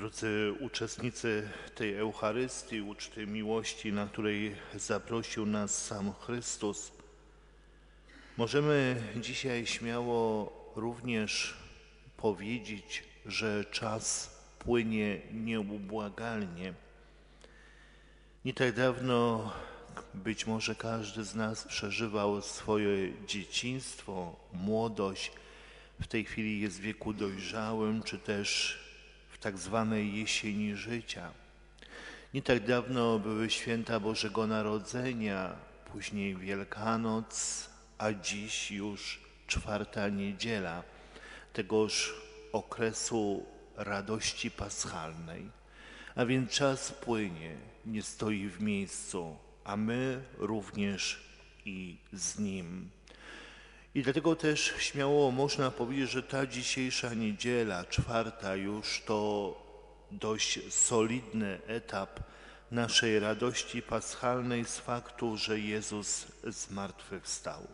Drodzy uczestnicy tej Eucharystii, uczty miłości, na której zaprosił nas sam Chrystus, możemy dzisiaj śmiało również powiedzieć, że czas płynie nieubłagalnie. Nie tak dawno być może każdy z nas przeżywał swoje dzieciństwo, młodość, w tej chwili jest w wieku dojrzałym, czy też w tak zwanej jesieni życia. Nie tak dawno były święta Bożego Narodzenia, później Wielkanoc, a dziś już czwarta niedziela tegoż okresu radości paschalnej. A więc czas płynie, nie stoi w miejscu, a my również i z nim. I dlatego też śmiało można powiedzieć, że ta dzisiejsza niedziela, czwarta już, to dość solidny etap naszej radości paschalnej z faktu, że Jezus zmartwychwstał.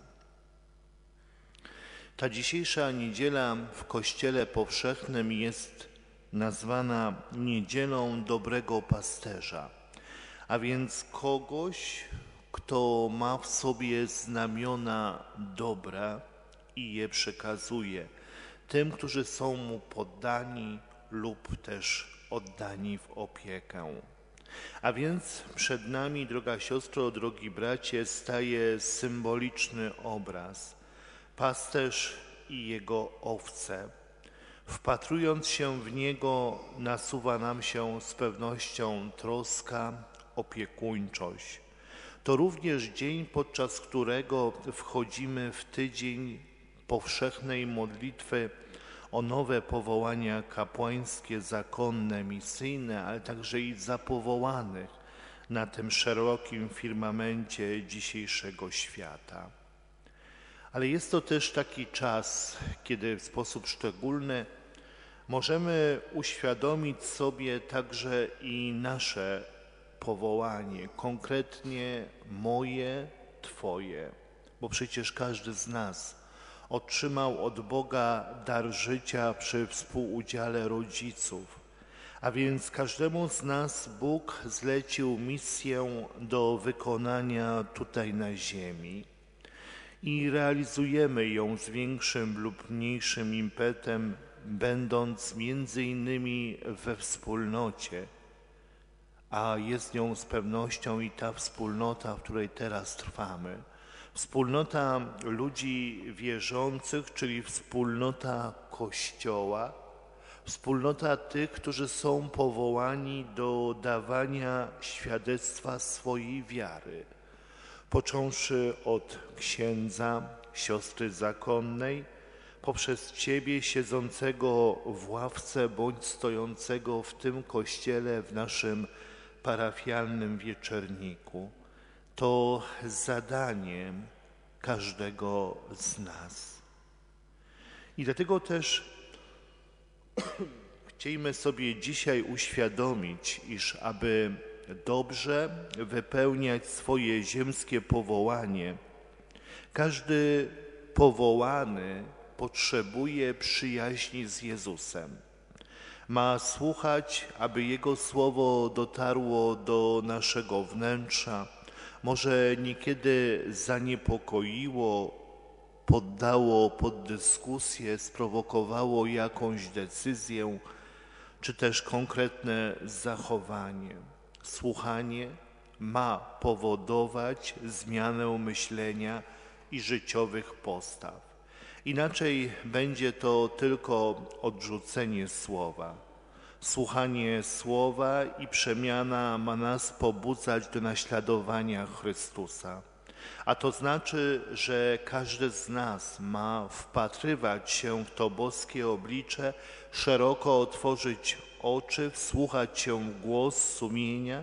Ta dzisiejsza niedziela w Kościele powszechnym jest nazwana Niedzielą Dobrego Pasterza, a więc kogoś, kto ma w sobie znamiona dobra i je przekazuje tym, którzy są mu poddani lub też oddani w opiekę. A więc przed nami, droga siostro, drogi bracie, staje symboliczny obraz. Pasterz i jego owce. Wpatrując się w niego, nasuwa nam się z pewnością troska, opiekuńczość. To również dzień, podczas którego wchodzimy w tydzień powszechnej modlitwy o nowe powołania kapłańskie, zakonne, misyjne, ale także i zapowołanych na tym szerokim firmamencie dzisiejszego świata. Ale jest to też taki czas, kiedy w sposób szczególny możemy uświadomić sobie także i nasze powołanie, konkretnie moje, Twoje, bo przecież każdy z nas otrzymał od Boga dar życia przy współudziale rodziców, a więc każdemu z nas Bóg zlecił misję do wykonania tutaj na ziemi i realizujemy ją z większym lub mniejszym impetem, będąc między innymi we wspólnocie, a jest nią z pewnością i ta wspólnota, w której teraz trwamy. Wspólnota ludzi wierzących, czyli wspólnota Kościoła, wspólnota tych, którzy są powołani do dawania świadectwa swojej wiary, począwszy od księdza, siostry zakonnej, poprzez Ciebie siedzącego w ławce bądź stojącego w tym kościele w naszym parafialnym wieczerniku. To zadanie każdego z nas. I dlatego też chcielibyśmy sobie dzisiaj uświadomić, iż aby dobrze wypełniać swoje ziemskie powołanie, każdy powołany potrzebuje przyjaźni z Jezusem. Ma słuchać, aby Jego słowo dotarło do naszego wnętrza, może niekiedy zaniepokoiło, poddało pod dyskusję, sprowokowało jakąś decyzję, czy też konkretne zachowanie. Słuchanie ma powodować zmianę myślenia i życiowych postaw. Inaczej będzie to tylko odrzucenie słowa. Słuchanie słowa i przemiana ma nas pobudzać do naśladowania Chrystusa. A to znaczy, że każdy z nas ma wpatrywać się w to boskie oblicze, szeroko otworzyć oczy, wsłuchać się w głos sumienia,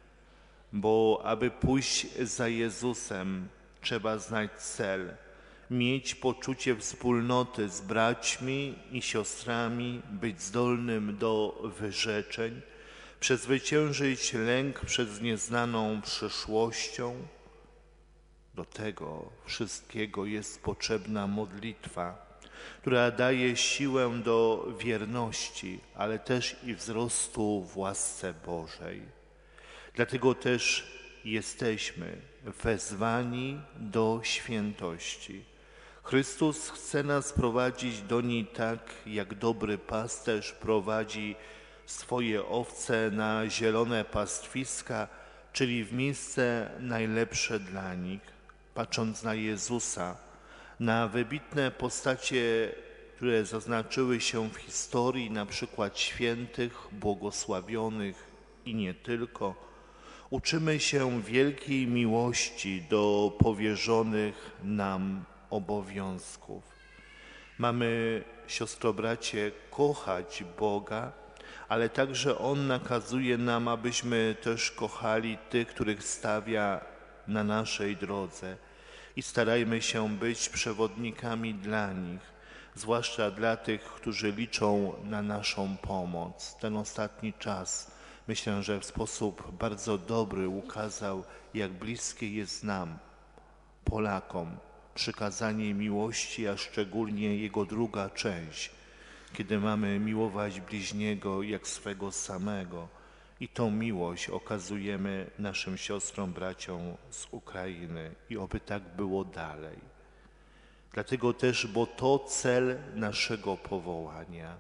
bo aby pójść za Jezusem, trzeba znać cel, mieć poczucie wspólnoty z braćmi i siostrami, być zdolnym do wyrzeczeń, przezwyciężyć lęk przed nieznaną przyszłością. Do tego wszystkiego jest potrzebna modlitwa. która daje siłę do wierności, ale też i wzrostu w łasce Bożej. Dlatego też jesteśmy wezwani do świętości. Chrystus chce nas prowadzić do niej tak, jak dobry pasterz prowadzi swoje owce na zielone pastwiska, czyli w miejsce najlepsze dla nich. Patrząc na Jezusa, na wybitne postacie, które zaznaczyły się w historii, na przykład świętych, błogosławionych i nie tylko, uczymy się wielkiej miłości do powierzonych nam obowiązków. Mamy, siostro, bracie, kochać Boga, ale także On nakazuje nam, abyśmy też kochali tych, których stawia na naszej drodze i starajmy się być przewodnikami dla nich, zwłaszcza dla tych, którzy liczą na naszą pomoc. Ten ostatni czas, myślę, że w sposób bardzo dobry ukazał, jak bliskie jest nam, Polakom, przykazanie miłości, a szczególnie jego druga część, kiedy mamy miłować bliźniego jak swego samego. I tą miłość okazujemy naszym siostrom, braciom z Ukrainy i oby tak było dalej. Dlatego też, bo to cel naszego powołania.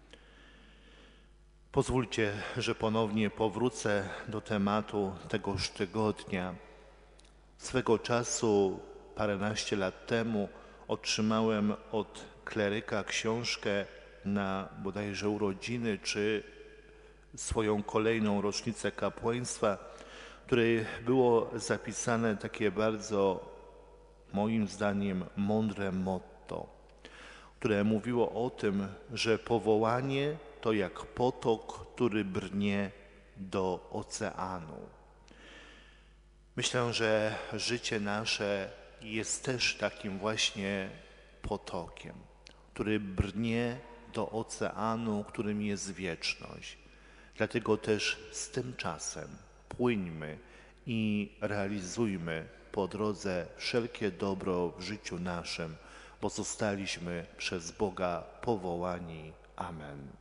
Pozwólcie, że ponownie powrócę do tematu tegoż tygodnia. Swego czasu, paręnaście lat temu, otrzymałem od kleryka książkę na bodajże urodziny czy swoją kolejną rocznicę kapłaństwa, w której było zapisane takie bardzo, moim zdaniem, mądre motto, które mówiło o tym, że powołanie to jak potok, który brnie do oceanu. Myślę, że życie nasze jest też takim właśnie potokiem, który brnie do oceanu, którym jest wieczność. Dlatego też z tym czasem płyńmy i realizujmy po drodze wszelkie dobro w życiu naszym, bo zostaliśmy przez Boga powołani. Amen.